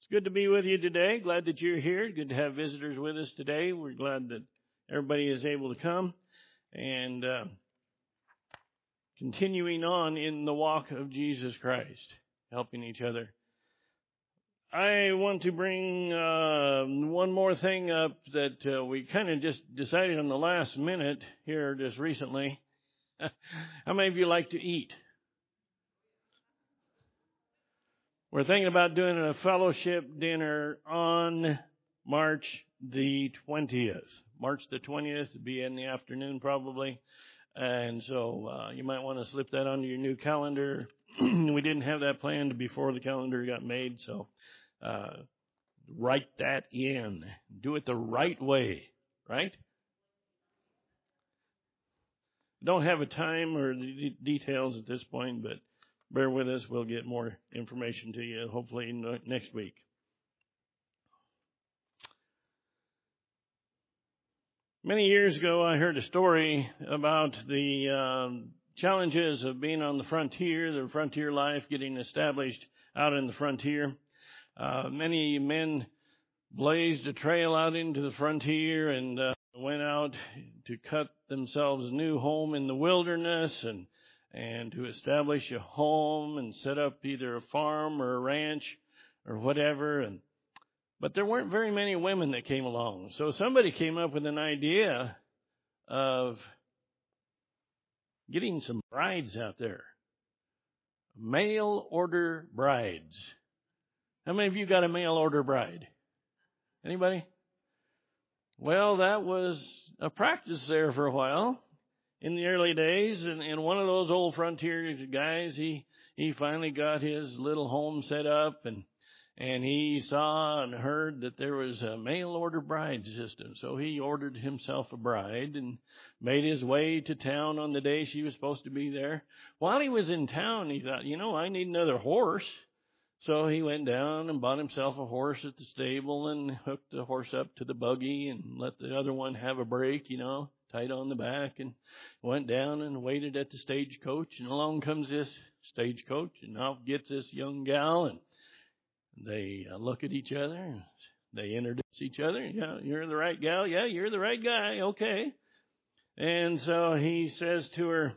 It's good to be with you today. Glad that you're here. Good to have visitors with us today. We're glad that everybody is able to come and continuing on in the walk of Jesus Christ, helping each other. I want to bring one more thing up that we kind of just decided on the last minute here just recently. How many of you like to eat? We're thinking about doing a fellowship dinner on March the 20th. March the 20th will be in the afternoon probably. And so you might want to slip that onto your new calendar. We didn't have that planned before the calendar got made, so write that in. Do it the right way, right? Don't have a time or the details at this point, but bear with us. We'll get more information to you hopefully next week. Many years ago, I heard a story about the challenges of being on the frontier life, getting established out in the frontier. Many men blazed a trail out into the frontier and went out to cut themselves a new home in the wilderness and to establish a home and set up either a farm or a ranch or whatever. But there weren't very many women that came along. So somebody came up with an idea of getting some brides out there. Mail order brides. How many of you got a mail order bride? Anybody? Well, that was a practice there for a while in the early days. And one of those old frontier guys, he finally got his little home set up and he saw and heard that there was a mail order bride system. So he ordered himself a bride and made his way to town on the day she was supposed to be there. While he was in town, he thought, I need another horse. So he went down and bought himself a horse at the stable and hooked the horse up to the buggy and let the other one have a break, tied on the back, and went down and waited at the stagecoach. And along comes this stagecoach, and off gets this young gal, and they look at each other. They introduce each other. Yeah, you're the right gal. Yeah, you're the right guy. Okay. And so he says to her,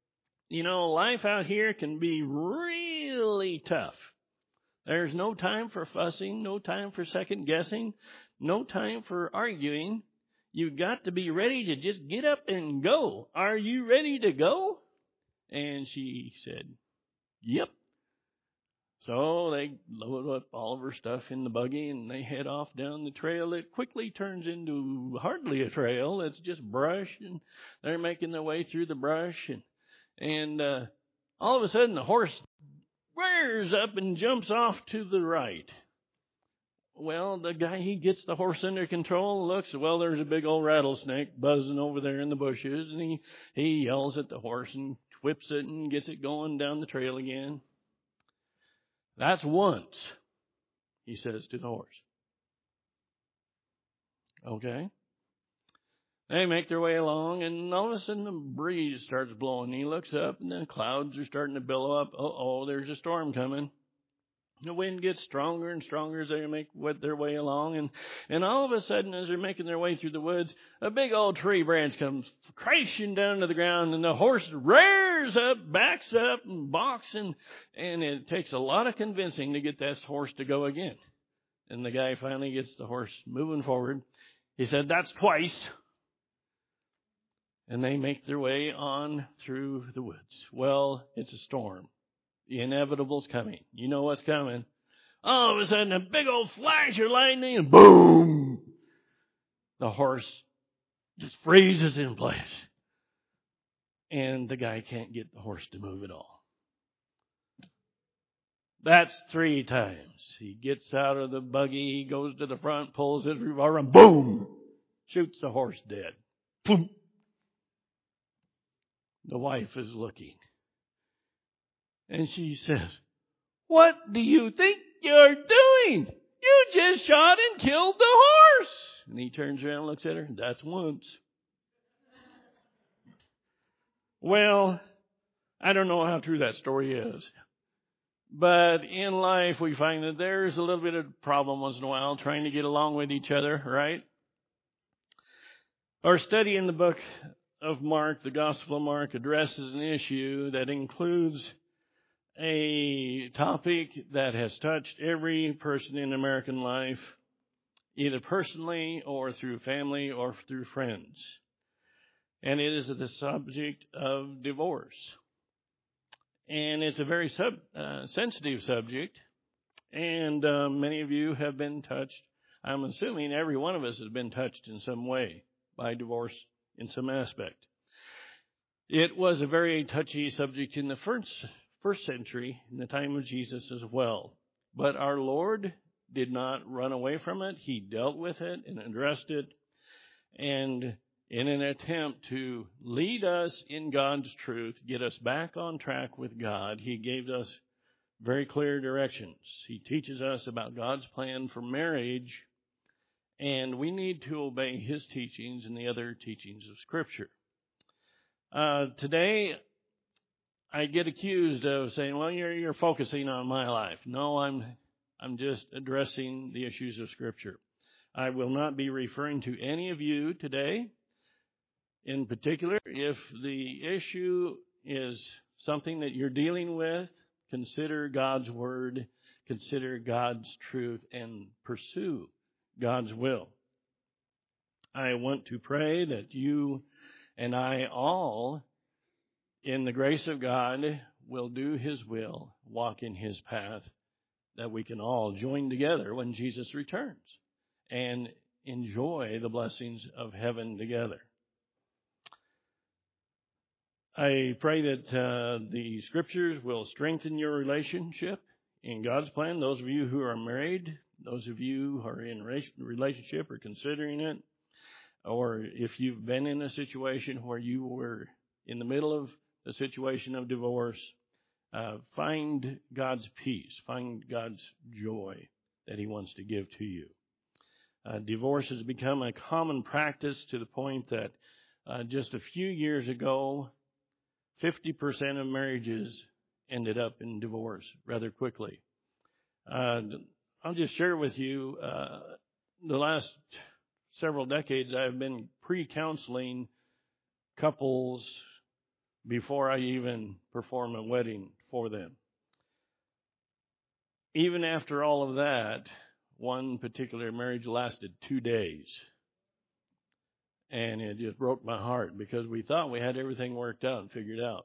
life out here can be really tough. There's no time for fussing, no time for second guessing, no time for arguing. You've got to be ready to just get up and go. Are you ready to go? And she said, yep. So they load up all of her stuff in the buggy and they head off down the trail. It quickly turns into hardly a trail. It's just brush, and they're making their way through the brush. And all of a sudden the horse rears up and jumps off to the right. Well, the guy, he gets the horse under control and looks, well, there's a big old rattlesnake buzzing over there in the bushes. And he yells at the horse and whips it and gets it going down the trail again. That's once, he says to the horse. Okay. They make their way along, and all of a sudden the breeze starts blowing. He looks up, and the clouds are starting to billow up. There's a storm coming. The wind gets stronger and stronger as they make their way along. And all of a sudden, as they're making their way through the woods, a big old tree branch comes crashing down to the ground, and the horse rears up, backs up, and balks. And it takes a lot of convincing to get that horse to go again. And the guy finally gets the horse moving forward. He said, that's twice. And they make their way on through the woods. Well, it's a storm. The inevitable's coming. You know what's coming. All of a sudden, a big old flash of lightning, and boom! The horse just freezes in place. And the guy can't get the horse to move at all. That's 3 times. He gets out of the buggy, he goes to the front, pulls his revolver, and boom! Shoots the horse dead. Boom! The wife is looking. And she says, what do you think you're doing? You just shot and killed the horse. And he turns around and looks at her. That's once. Well, I don't know how true that story is. But in life, we find that there's a little bit of problem once in a while trying to get along with each other, right? Our study in the book of Mark, the Gospel of Mark, addresses an issue that includes a topic that has touched every person in American life, either personally or through family or through friends. And it is the subject of divorce. And it's a very sensitive subject, and many of you have been touched. I'm assuming every one of us has been touched in some way by divorce in some aspect. It was a very touchy subject in the first century, in the time of Jesus as well. But our Lord did not run away from it. He dealt with it and addressed it. And in an attempt to lead us in God's truth, get us back on track with God, He gave us very clear directions. He teaches us about God's plan for marriage, and we need to obey His teachings and the other teachings of Scripture. Today, I get accused of saying, well, you're focusing on my life. No, I'm just addressing the issues of Scripture. I will not be referring to any of you today. In particular, if the issue is something that you're dealing with, consider God's Word, consider God's truth, and pursue God's will. I want to pray that you and I all, in the grace of God, will do His will, walk in His path, that we can all join together when Jesus returns and enjoy the blessings of heaven together. I pray that the Scriptures will strengthen your relationship in God's plan. Those of you who are married, those of you who are in relationship or considering it, or if you've been in a situation where you were in the middle of a situation of divorce, find God's peace, find God's joy that He wants to give to you. Divorce has become a common practice to the point that just a few years ago, 50% of marriages ended up in divorce rather quickly. I'll just share with you, the last several decades I've been pre-counseling couples before I even perform a wedding for them. Even after all of that, one particular marriage lasted 2 days. And it just broke my heart because we thought we had everything worked out and figured out.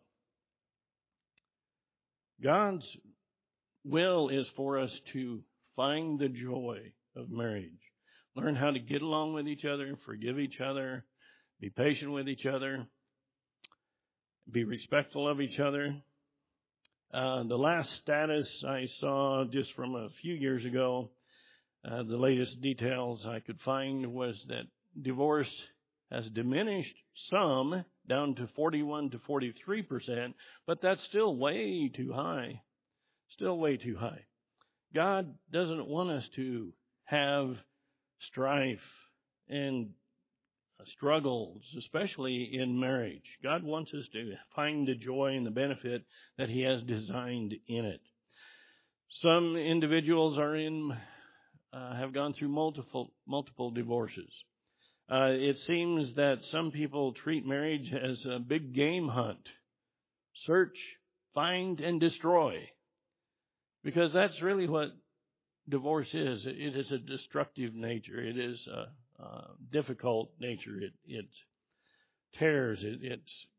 God's will is for us to find the joy of marriage. Learn how to get along with each other, forgive each other, be patient with each other, be respectful of each other. The last status I saw just from a few years ago, the latest details I could find was that divorce has diminished some down to 41 to 43%, but that's still way too high. Still way too high. God doesn't want us to have strife and struggles, especially in marriage. God wants us to find the joy and the benefit that He has designed in it. Some individuals have gone through multiple divorces. It seems that some people treat marriage as a big game hunt. Search, find, and destroy. Because that's really what divorce is. It is a destructive nature. It is a difficult nature. It tears. It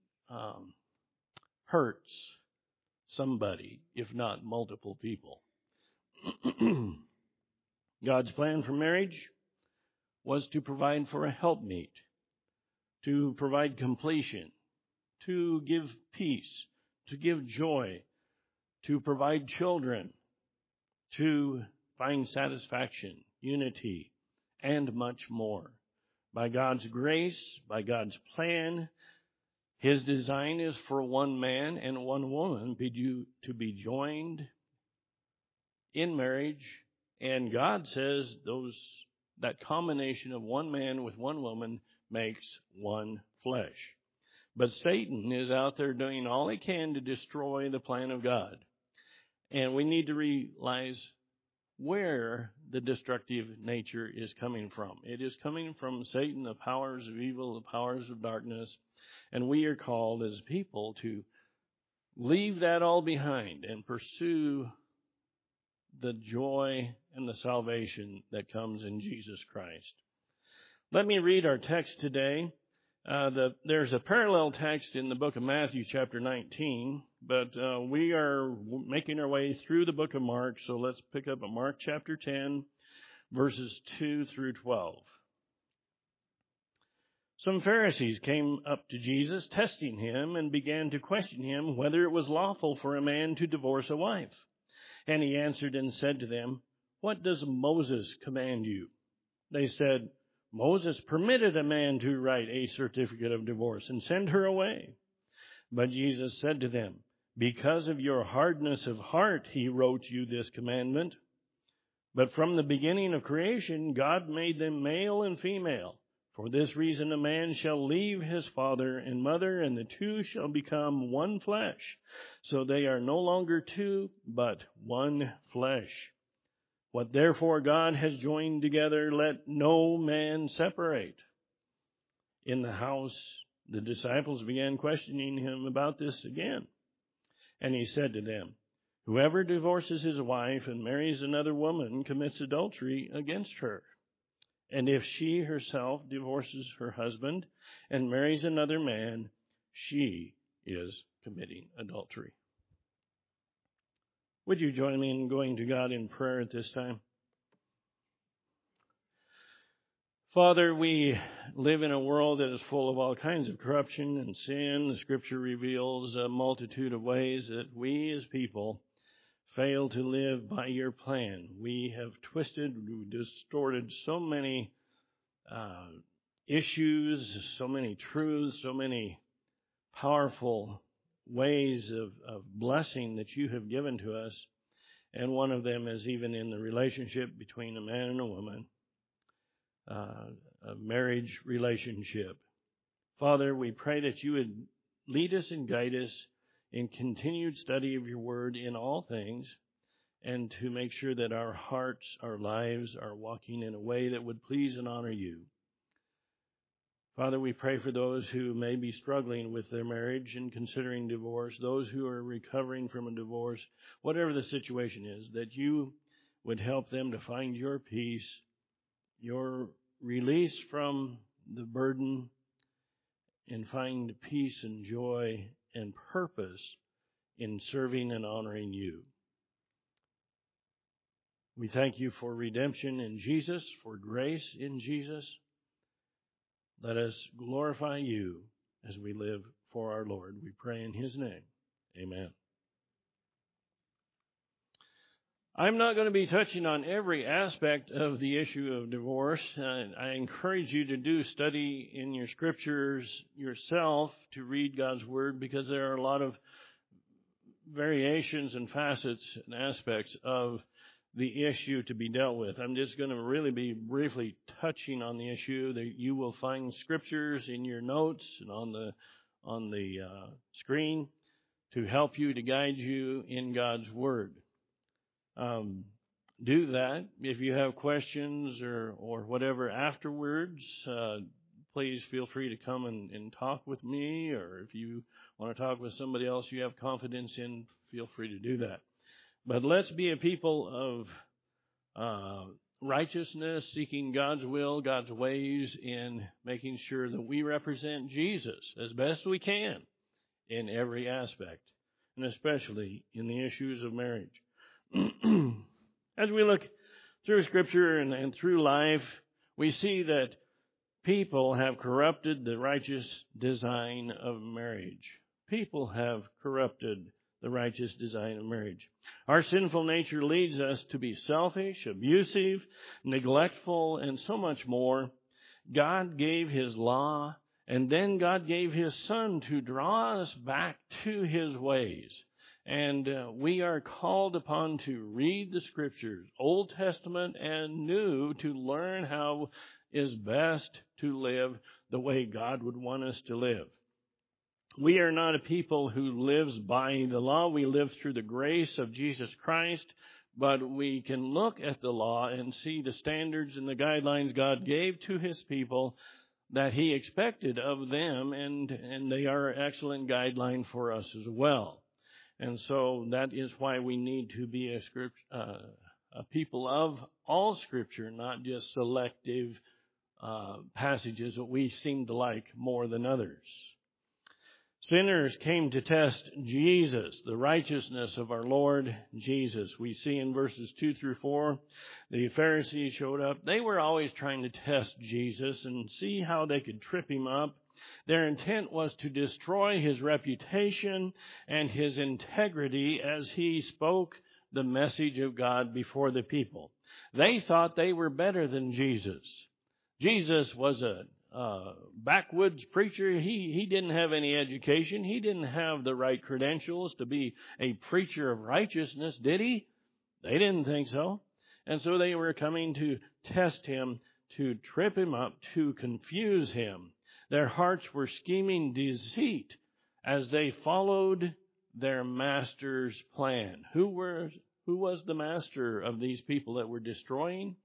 hurts somebody, if not multiple people. God's plan for marriage was to provide for a helpmeet, to provide completion, to give peace, to give joy, to provide children, to find satisfaction, unity, and much more. By God's grace, by God's plan, His design is for one man and one woman to be joined in marriage, and God says that combination of one man with one woman makes one flesh. But Satan is out there doing all he can to destroy the plan of God. And we need to realize where the destructive nature is coming from. It is coming from Satan, the powers of evil, the powers of darkness. And we are called as people to leave that all behind and pursue the joy and the salvation that comes in Jesus Christ. Let me read our text today. There's a parallel text in the book of Matthew chapter 19, but we are making our way through the book of Mark, so let's pick up at Mark chapter 10, verses 2 through 12. Some Pharisees came up to Jesus, testing him, and began to question him whether it was lawful for a man to divorce a wife. And he answered and said to them, "What does Moses command you?" They said, "Moses permitted a man to write a certificate of divorce and send her away." But Jesus said to them, "Because of your hardness of heart, he wrote you this commandment. But from the beginning of creation, God made them male and female. For this reason, a man shall leave his father and mother, and the two shall become one flesh. So they are no longer two, but one flesh. What therefore God has joined together, let no man separate." In the house, the disciples began questioning him about this again. And he said to them, "Whoever divorces his wife and marries another woman commits adultery against her. And if she herself divorces her husband and marries another man, she is committing adultery." Would you join me in going to God in prayer at this time? Father, we live in a world that is full of all kinds of corruption and sin. The Scripture reveals a multitude of ways that we as people fail to live by your plan. We have twisted, distorted so many issues, so many truths, so many powerful ways of blessing that you have given to us. And one of them is even in the relationship between a man and a woman, a marriage relationship. Father, we pray that you would lead us and guide us in continued study of your word in all things, and to make sure that our hearts, our lives are walking in a way that would please and honor you. Father, we pray for those who may be struggling with their marriage and considering divorce, those who are recovering from a divorce, whatever the situation is, that you would help them to find your peace, your release from the burden, and find peace and joy and purpose in serving and honoring you. We thank you for redemption in Jesus, for grace in Jesus. Let us glorify you as we live for our Lord. We pray in his name. Amen. I'm not going to be touching on every aspect of the issue of divorce. I encourage you to do study in your scriptures yourself to read God's word, because there are a lot of variations and facets and aspects of the issue to be dealt with. I'm just going to really be briefly touching on the issue. That you will find scriptures in your notes and on the screen to help you, to guide you in God's word. Do that. If you have questions or whatever afterwards, please feel free to come and talk with me, or if you want to talk with somebody else you have confidence in, feel free to do that. But let's be a people of righteousness, seeking God's will, God's ways, in making sure that we represent Jesus as best we can in every aspect, and especially in the issues of marriage. As we look through Scripture and through life, we see that people have corrupted the righteous design of marriage. People have corrupted the righteous design of marriage. Our sinful nature leads us to be selfish, abusive, neglectful, and so much more. God gave his law, and then God gave his Son to draw us back to his ways. And we are called upon to read the Scriptures, Old Testament and New, to learn how is best to live the way God would want us to live. We are not a people who lives by the law. We live through the grace of Jesus Christ, but we can look at the law and see the standards and the guidelines God gave to his people that he expected of them, and they are an excellent guideline for us as well. And so that is why we need to be a people of all Scripture, not just selective passages that we seem to like more than others. Sinners came to test Jesus, the righteousness of our Lord Jesus. We see in verses 2 through 4, the Pharisees showed up. They were always trying to test Jesus and see how they could trip him up. Their intent was to destroy his reputation and his integrity as he spoke the message of God before the people. They thought they were better than Jesus. Jesus was a backwoods preacher. He didn't have any education. He didn't have the right credentials to be a preacher of righteousness, did he? They didn't think so. And so they were coming to test him, to trip him up, to confuse him. Their hearts were scheming deceit as they followed their master's plan. Who was the master of these people that were destroying?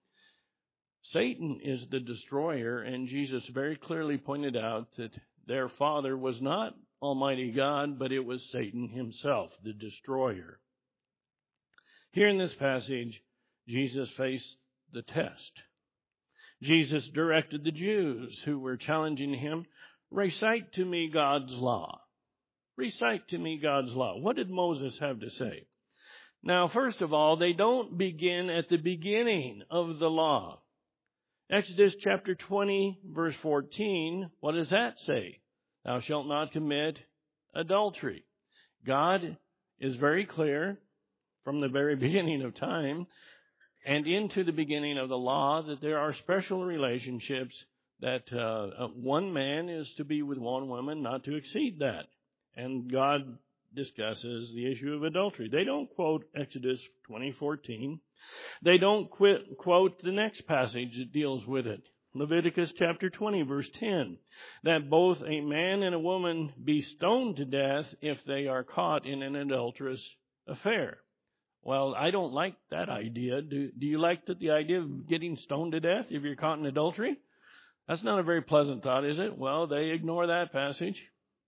Satan is the destroyer, and Jesus very clearly pointed out that their father was not Almighty God, but it was Satan himself, the destroyer. Here in this passage, Jesus faced the test. Jesus directed the Jews who were challenging him, recite to me God's law. Recite to me God's law. What did Moses have to say? Now, first of all, they don't begin at the beginning of the law. Exodus chapter 20, verse 14, what does that say? Thou shalt not commit adultery. God is very clear from the very beginning of time and into the beginning of the law that there are special relationships that one man is to be with one woman, not to exceed that. And God discusses the issue of adultery. They don't quote Exodus 20:14. They don't quote the next passage that deals with it. Leviticus chapter 20, verse 10, that both a man and a woman be stoned to death if they are caught in an adulterous affair. Well, I don't like that idea. Do you like the idea of getting stoned to death if you're caught in adultery? That's not a very pleasant thought, is it? Well, they ignore that passage.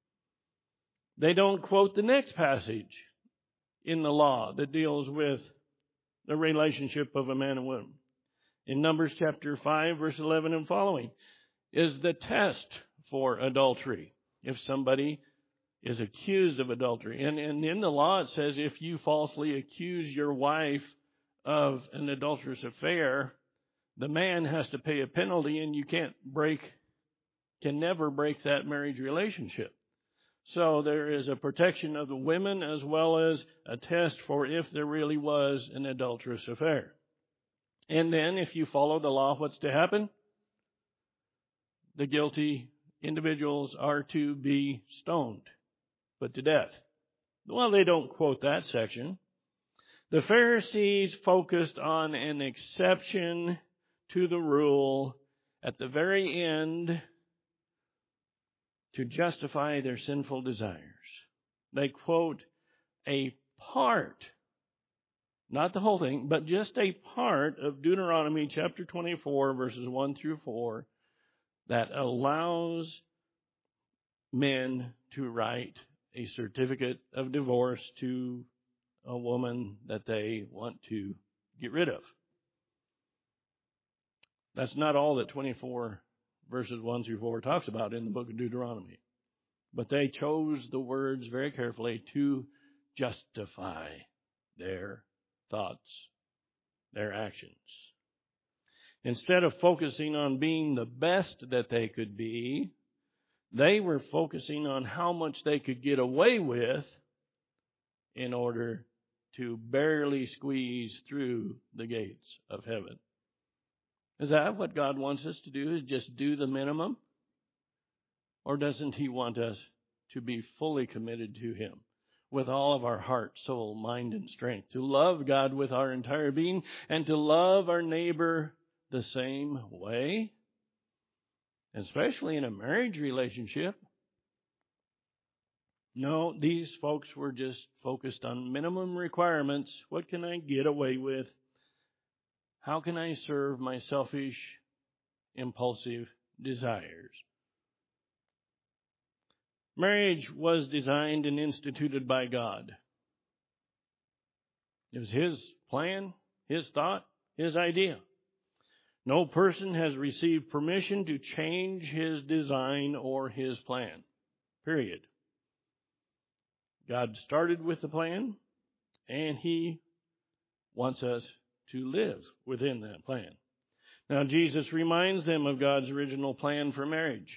They don't quote the next passage in the law that deals with the relationship of a man and woman. In Numbers chapter 5, verse 11 and following, is the test for adultery. If somebody is accused of adultery. And in the law it says if you falsely accuse your wife of an adulterous affair, the man has to pay a penalty, and you can never break that marriage relationship. So there is a protection of the women as well as a test for if there really was an adulterous affair. And then if you follow the law, what's to happen? The guilty individuals are to be stoned, put to death. Well, they don't quote that section. The Pharisees focused on an exception to the rule at the very end to justify their sinful desires. They quote a part, not the whole thing, but just a part of Deuteronomy chapter 24, verses 1 through 4, that allows men to write a certificate of divorce to a woman that they want to get rid of. That's not all that 24 verses 1 through 4 talks about in the book of Deuteronomy. But they chose the words very carefully to justify their thoughts, their actions. Instead of focusing on being the best that they could be, they were focusing on how much they could get away with in order to barely squeeze through the gates of heaven. Is that what God wants us to do, is just do the minimum? Or doesn't He want us to be fully committed to Him with all of our heart, soul, mind, and strength, to love God with our entire being and to love our neighbor the same way? Especially in a marriage relationship. No, these folks were just focused on minimum requirements. What can I get away with? How can I serve my selfish, impulsive desires? Marriage was designed and instituted by God. It was His plan, His thought, His idea. No person has received permission to change His design or His plan. Period. God started with the plan, and He wants us to live within that plan. Now, Jesus reminds them of God's original plan for marriage.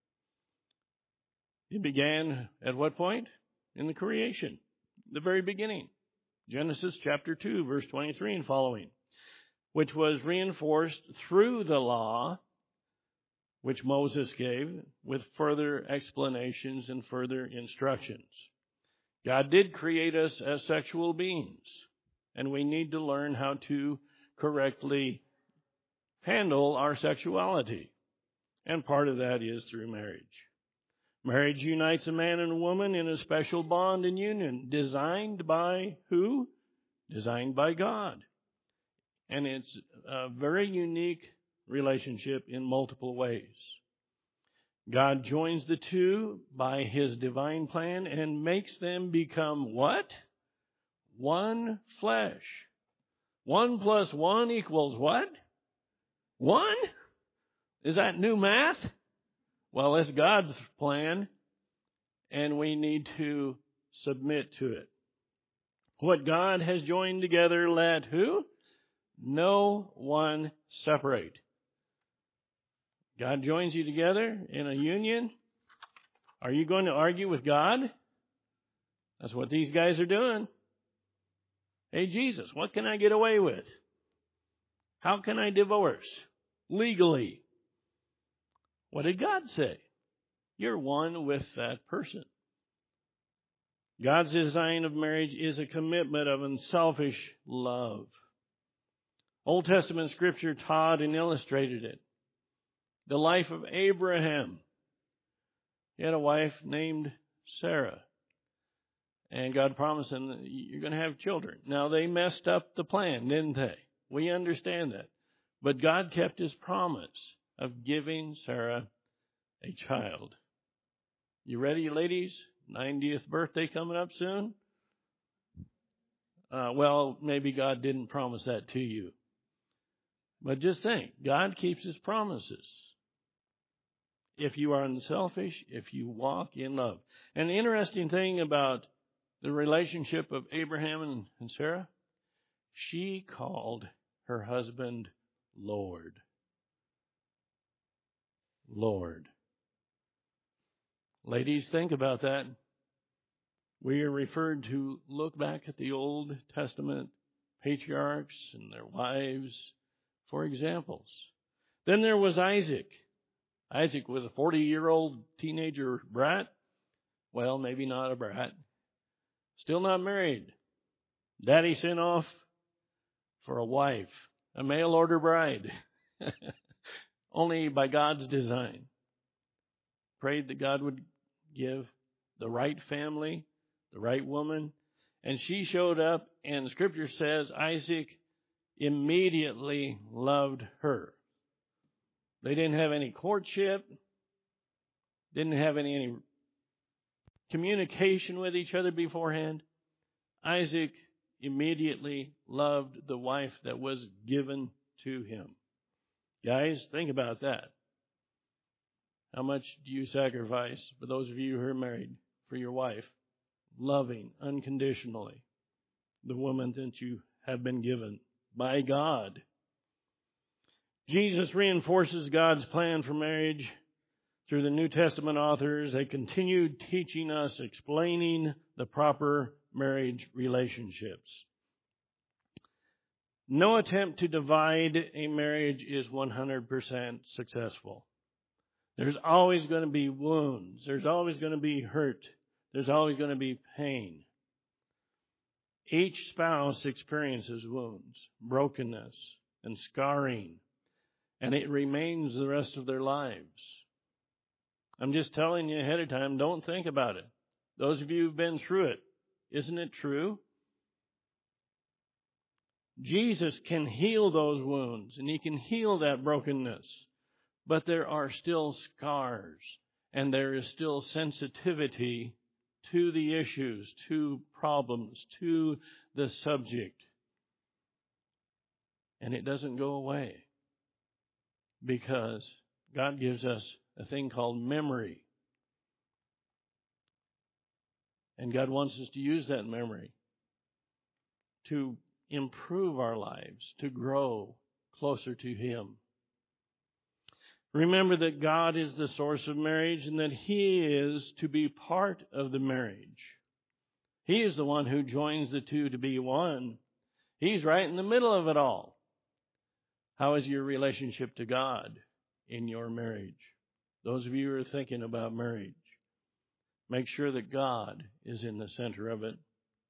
It began at what point? In the creation, the very beginning. Genesis chapter 2, verse 23 and following, which was reinforced through the law, which Moses gave, with further explanations and further instructions. God did create us as sexual beings, and we need to learn how to correctly handle our sexuality. And part of that is through marriage. Marriage unites a man and a woman in a special bond and union, designed by who? Designed by God. And it's a very unique relationship in multiple ways. God joins the two by His divine plan and makes them become what? One flesh. 1 + 1 = what? 1? Is that new math? Well, it's God's plan, and we need to submit to it. What God has joined together, let who? No one separate. God joins you together in a union. Are you going to argue with God? That's what these guys are doing. Hey, Jesus, what can I get away with? How can I divorce legally? What did God say? You're one with that person. God's design of marriage is a commitment of unselfish love. Old Testament scripture taught and illustrated it. The life of Abraham. He had a wife named Sarah. And God promised him that you're going to have children. Now, they messed up the plan, didn't they? We understand that. But God kept His promise of giving Sarah a child. You ready, ladies? 90th birthday coming up soon? Well, maybe God didn't promise that to you. But just think, God keeps His promises. If you are unselfish, if you walk in love. And the interesting thing about the relationship of Abraham and Sarah, she called her husband Lord. Lord. Ladies, think about that. We are referred to look back at the Old Testament patriarchs and their wives for examples. Then there was Isaac. Isaac was a 40-year-old teenager brat. Well, maybe not a brat. Still not married. Daddy sent off for a wife, a mail order bride. Only by God's design. Prayed that God would give the right family, the right woman. And she showed up, and the scripture says Isaac immediately loved her. They didn't have any courtship, didn't have any communication with each other beforehand. Isaac immediately loved the wife that was given to him. Guys, think about that. How much do you sacrifice, for those of you who are married, for your wife, loving unconditionally the woman that you have been given by God? Jesus reinforces God's plan for marriage through the New Testament authors. They continued teaching us, explaining the proper marriage relationships. No attempt to divide a marriage is 100% successful. There's always going to be wounds. There's always going to be hurt. There's always going to be pain. Each spouse experiences wounds, brokenness, and scarring, and it remains the rest of their lives. I'm just telling you ahead of time, don't think about it. Those of you who've been through it, isn't it true? Jesus can heal those wounds, and He can heal that brokenness. But there are still scars, and there is still sensitivity to the issues, to problems, to the subject. And it doesn't go away because God gives us a thing called memory. And God wants us to use that memory to improve our lives, to grow closer to Him. Remember that God is the source of marriage and that He is to be part of the marriage. He is the one who joins the two to be one. He's right in the middle of it all. How is your relationship to God in your marriage? Those of you who are thinking about marriage, make sure that God is in the center of it.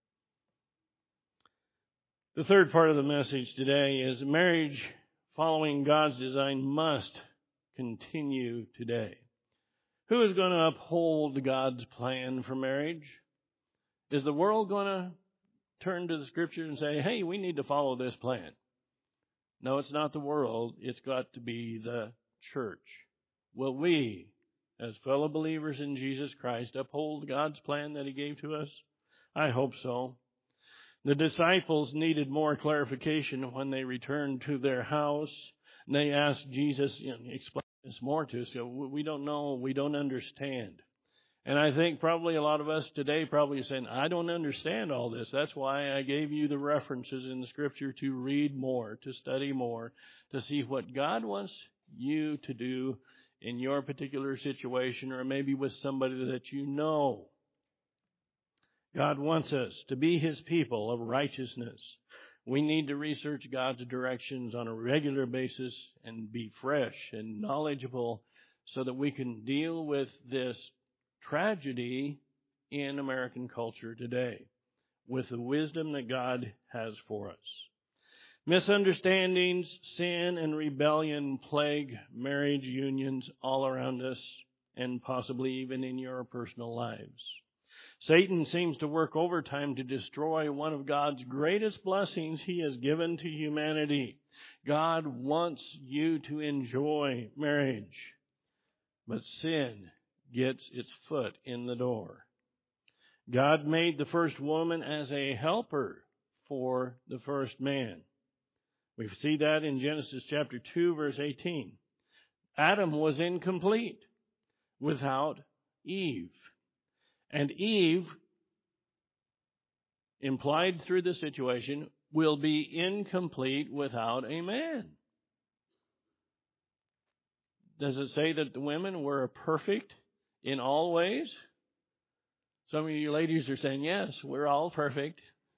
The third part of the message today is marriage following God's design must continue today. Who is going to uphold God's plan for marriage? Is the world going to turn to the Scripture and say, hey, we need to follow this plan? No, it's not the world. It's got to be the church. Will we, as fellow believers in Jesus Christ, uphold God's plan that He gave to us? I hope so. The disciples needed more clarification when they returned to their house. And they asked Jesus, explain this more to us. So we don't know, we don't understand. And I think probably a lot of us today probably saying, I don't understand all this. That's why I gave you the references in the Scripture to read more, to study more, to see what God wants you to do in your particular situation or maybe with somebody that you know. God wants us to be His people of righteousness. We need to research God's directions on a regular basis and be fresh and knowledgeable so that we can deal with this tragedy in American culture today with the wisdom that God has for us. Misunderstandings, sin, and rebellion plague marriage unions all around us and possibly even in your personal lives. Satan seems to work overtime to destroy one of God's greatest blessings He has given to humanity. God wants you to enjoy marriage, but sin gets its foot in the door. God made the first woman as a helper for the first man. We see that in Genesis chapter 2, verse 18. Adam was incomplete without Eve. And Eve, implied through the situation, will be incomplete without a man. Does it say that the women were perfect in all ways? Some of you ladies are saying, yes, we're all perfect.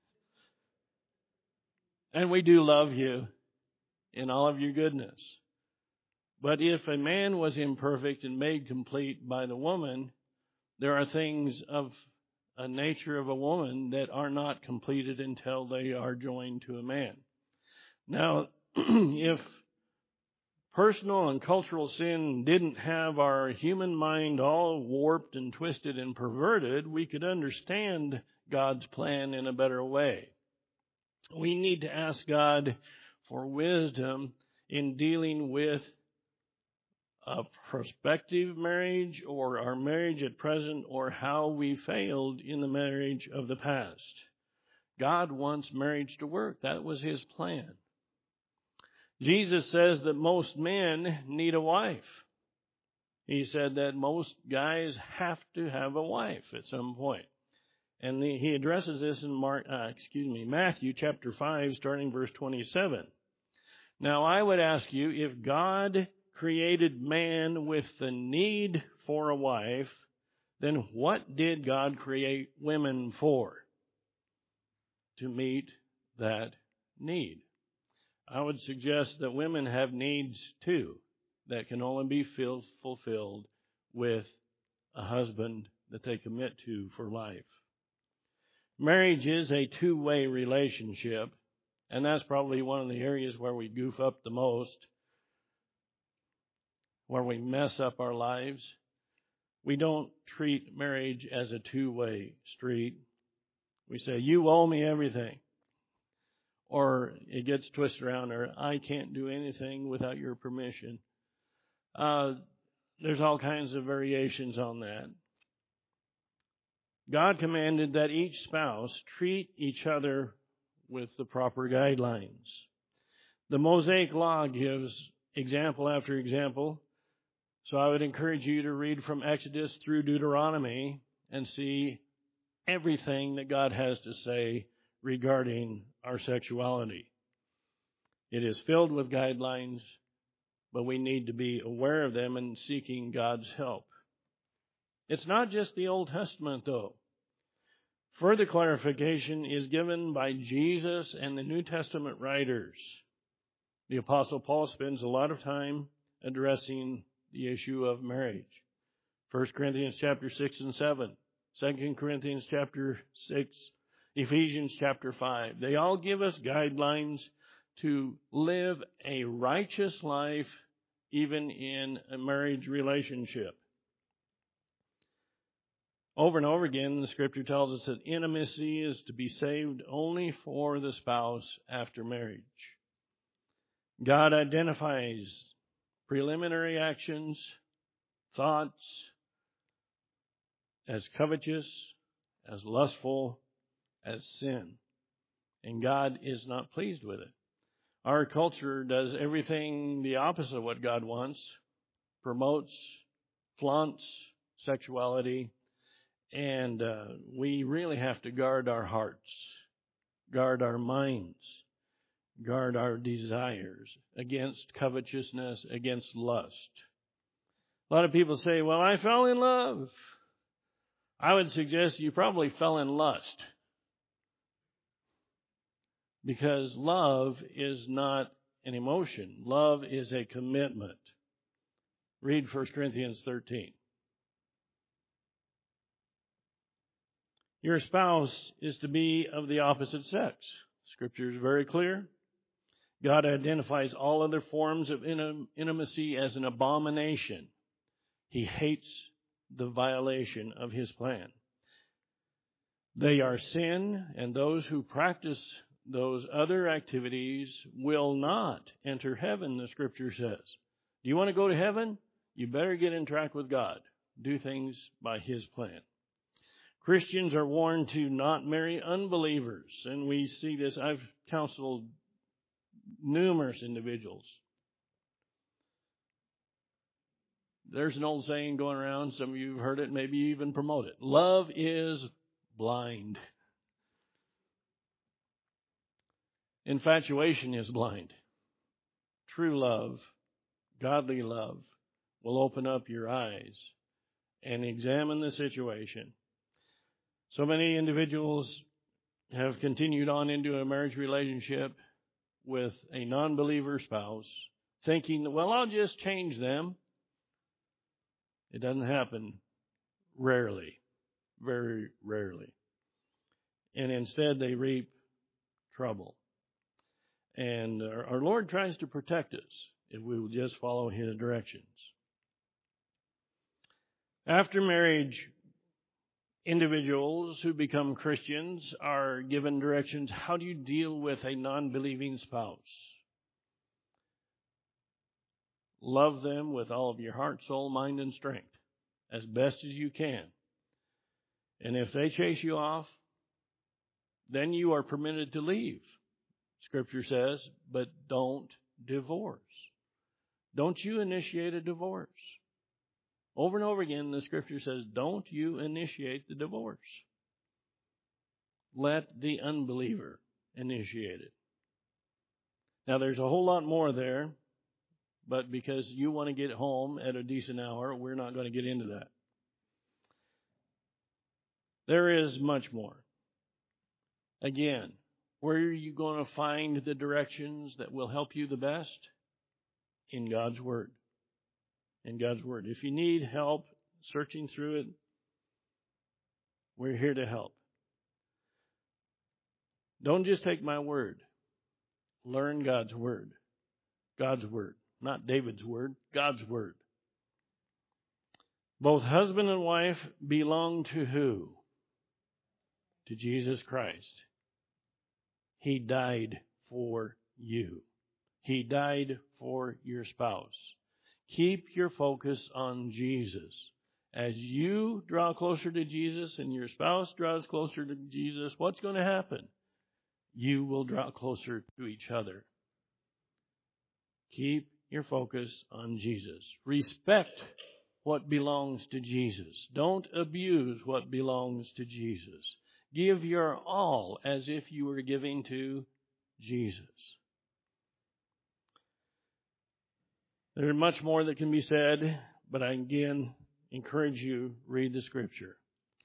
And we do love you in all of your goodness. But if a man was imperfect and made complete by the woman, there are things of a nature of a woman that are not completed until they are joined to a man. Now, if personal and cultural sin didn't have our human mind all warped and twisted and perverted, we could understand God's plan in a better way. We need to ask God for wisdom in dealing with a prospective marriage or our marriage at present or how we failed in the marriage of the past. God wants marriage to work. That was His plan. Jesus says that most men need a wife. He said that most guys have to have a wife at some point. And He addresses this in Matthew chapter 5, starting verse 27. Now I would ask you, if God created man with the need for a wife, then what did God create women for? To meet that need. I would suggest that women have needs too that can only be fulfilled with a husband that they commit to for life. Marriage is a two-way relationship, and that's probably one of the areas where we goof up the most, where we mess up our lives. We don't treat marriage as a two-way street. We say, you owe me everything. Or it gets twisted around, or I can't do anything without your permission. There's all kinds of variations on that. God commanded that each spouse treat each other with the proper guidelines. The Mosaic Law gives example after example. So I would encourage you to read from Exodus through Deuteronomy and see everything that God has to say regarding our sexuality. It is filled with guidelines, but we need to be aware of them and seeking God's help. It's not just the Old Testament, though. Further clarification is given by Jesus and the New Testament writers. The Apostle Paul spends a lot of time addressing the issue of marriage. 1 Corinthians chapter 6 and 7, 2 Corinthians chapter 6, Ephesians chapter 5. They all give us guidelines to live a righteous life even in a marriage relationship. Over and over again, the Scripture tells us that intimacy is to be saved only for the spouse after marriage. God identifies preliminary actions, thoughts, as covetous, as lustful, as sin. And God is not pleased with it. Our culture does everything the opposite of what God wants, promotes, flaunts sexuality, and we really have to guard our hearts, guard our minds, guard our desires against covetousness, against lust. A lot of people say, well, I fell in love. I would suggest you probably fell in lust. Because love is not an emotion. Love is a commitment. Read 1 Corinthians 13. Your spouse is to be of the opposite sex. Scripture is very clear. God identifies all other forms of intimacy as an abomination. He hates the violation of His plan. They are sin, and those who practice those other activities will not enter heaven, the Scripture says. Do you want to go to heaven? You better get in track with God. Do things by His plan. Christians are warned to not marry unbelievers, and we see this. I've counseled numerous individuals. There's an old saying going around, some of you have heard it, maybe you even promote it. Love is blind. Infatuation is blind. True love, godly love, will open up your eyes and examine the situation. So many individuals have continued on into a marriage relationship with a non-believer spouse, thinking, well, I'll just change them. It doesn't happen. Rarely. Very rarely. And instead they reap trouble. And our Lord tries to protect us if we will just follow His directions. After marriage, individuals who become Christians are given directions. How do you deal with a non-believing spouse? Love them with all of your heart, soul, mind, and strength as best as you can. And if they chase you off, then you are permitted to leave. Scripture says, but don't divorce. Don't you initiate a divorce. Over and over again, the Scripture says, don't you initiate the divorce. Let the unbeliever initiate it. Now, there's a whole lot more there, but because you want to get home at a decent hour, we're not going to get into that. There is much more. Again, where are you going to find the directions that will help you the best? In God's Word. In God's Word. If you need help searching through it, we're here to help. Don't just take my word. Learn God's Word. God's Word. Not David's Word. God's Word. Both husband and wife belong to who? To Jesus Christ. He died for you. He died for your spouse. Keep your focus on Jesus. As you draw closer to Jesus and your spouse draws closer to Jesus, what's going to happen? You will draw closer to each other. Keep your focus on Jesus. Respect what belongs to Jesus. Don't abuse what belongs to Jesus. Give your all as if you were giving to Jesus. There's much more that can be said, but I again encourage you, read the Scripture.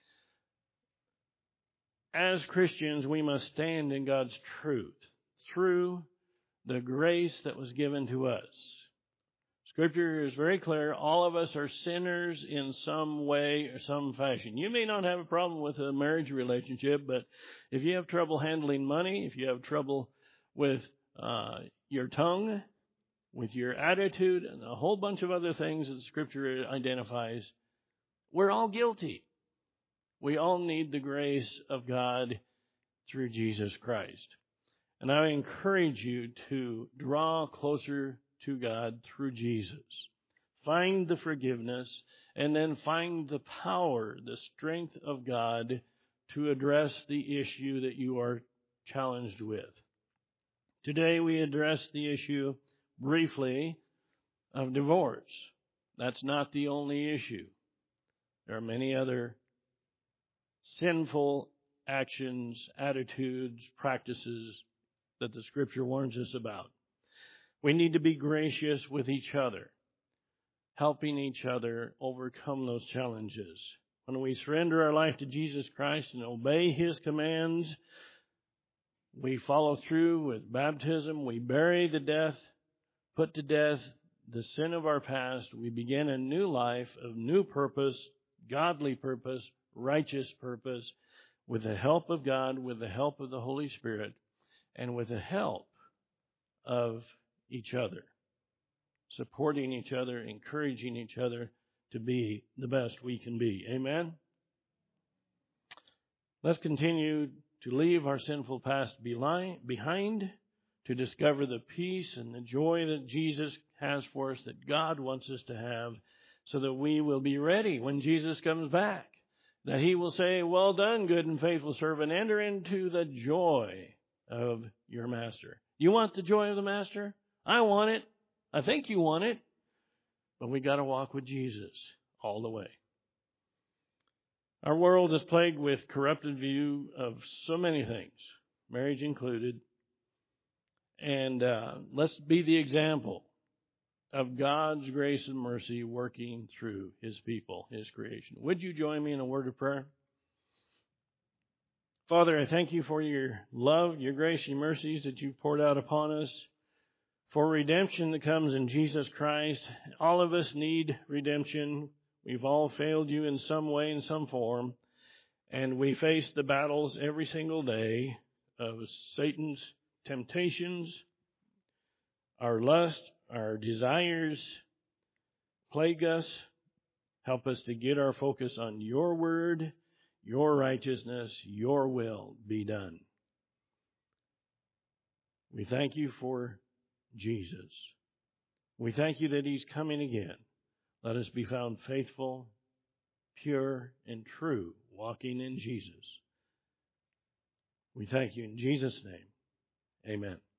As Christians, we must stand in God's truth through the grace that was given to us. Scripture is very clear. All of us are sinners in some way or some fashion. You may not have a problem with a marriage relationship, but if you have trouble handling money, if you have trouble with your tongue, with your attitude, and a whole bunch of other things that Scripture identifies, we're all guilty. We all need the grace of God through Jesus Christ. And I encourage you to draw closer to God through Jesus. Find the forgiveness, and then find the power, the strength of God to address the issue that you are challenged with. Today we address the issue briefly of divorce. That's not the only issue. There are many other sinful actions, attitudes, practices that the Scripture warns us about. We need to be gracious with each other, helping each other overcome those challenges. When we surrender our life to Jesus Christ and obey His commands, we follow through with baptism. We bury the death, put to death the sin of our past. We begin a new life of new purpose, godly purpose, righteous purpose, with the help of God, with the help of the Holy Spirit, and with the help of each other, supporting each other, encouraging each other to be the best we can be. Amen? Let's continue to leave our sinful past behind, to discover the peace and the joy that Jesus has for us, that God wants us to have, so that we will be ready when Jesus comes back. That He will say, "Well done, good and faithful servant. Enter into the joy of your master." You want the joy of the master? I want it. I think you want it. But we got to walk with Jesus all the way. Our world is plagued with corrupted view of so many things, marriage included. And let's be the example of God's grace and mercy working through His people, His creation. Would you join me in a word of prayer? Father, I thank You for Your love, Your grace, Your mercies that You've poured out upon us, for redemption that comes in Jesus Christ. All of us need redemption. We've all failed You in some way, in some form, and we face the battles every single day of Satan's temptations, our lust, our desires plague us. Help us to get our focus on Your word, Your righteousness, Your will be done. We thank You for Jesus. We thank You that He's coming again. Let us be found faithful, pure, and true, walking in Jesus. We thank You in Jesus' name. Amen.